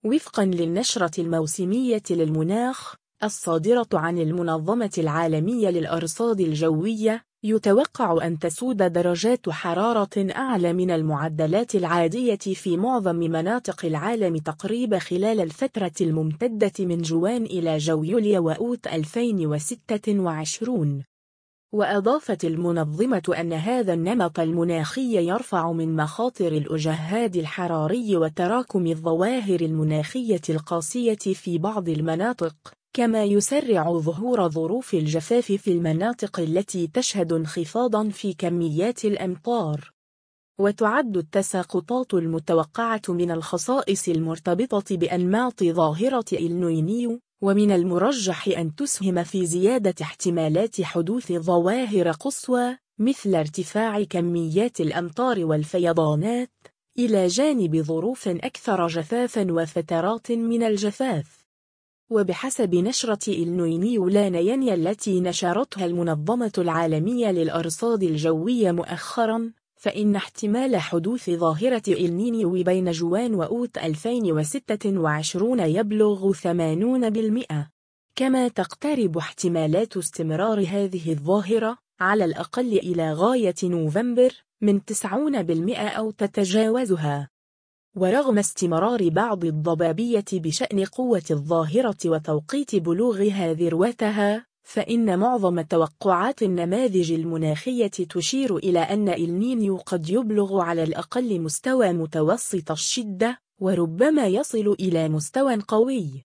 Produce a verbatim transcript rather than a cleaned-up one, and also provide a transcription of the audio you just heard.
وفقاً للنشرة الموسمية للمناخ الصادرة عن المنظمة العالمية للأرصاد الجوية، يتوقع أن تسود درجات حرارة أعلى من المعدلات العادية في معظم مناطق العالم تقريبا خلال الفترة الممتدة من جوان إلى جو يوليو وأوت ألفين وستة وعشرين. وأضافت المنظمة أن هذا النمط المناخي يرفع من مخاطر الإجهاد الحراري وتراكم الظواهر المناخية القاسية في بعض المناطق، كما يسرع ظهور ظروف الجفاف في المناطق التي تشهد انخفاضاً في كميات الأمطار. وتعد التساقطات المتوقعة من الخصائص المرتبطة بأنماط ظاهرة النينيو، ومن المرجح أن تسهم في زيادة احتمالات حدوث ظواهر قصوى مثل ارتفاع كميات الأمطار والفيضانات، إلى جانب ظروف أكثر جفافاً وفترات من الجفاف. وبحسب نشرة النينيو لانيانيا التي نشرتها المنظمة العالمية للأرصاد الجوية مؤخراً، فإن احتمال حدوث ظاهرة النينيو بين جوان وأوت ألفين وستة وعشرين يبلغ ثمانين بالمئة، كما تقترب احتمالات استمرار هذه الظاهرة على الأقل إلى غاية نوفمبر من تسعين بالمئة أو تتجاوزها. ورغم استمرار بعض الضبابية بشأن قوة الظاهرة وتوقيت بلوغها ذروتها، فإن معظم توقعات النماذج المناخية تشير إلى أن النينيو قد يبلغ على الأقل مستوى متوسط الشدة، وربما يصل إلى مستوى قوي.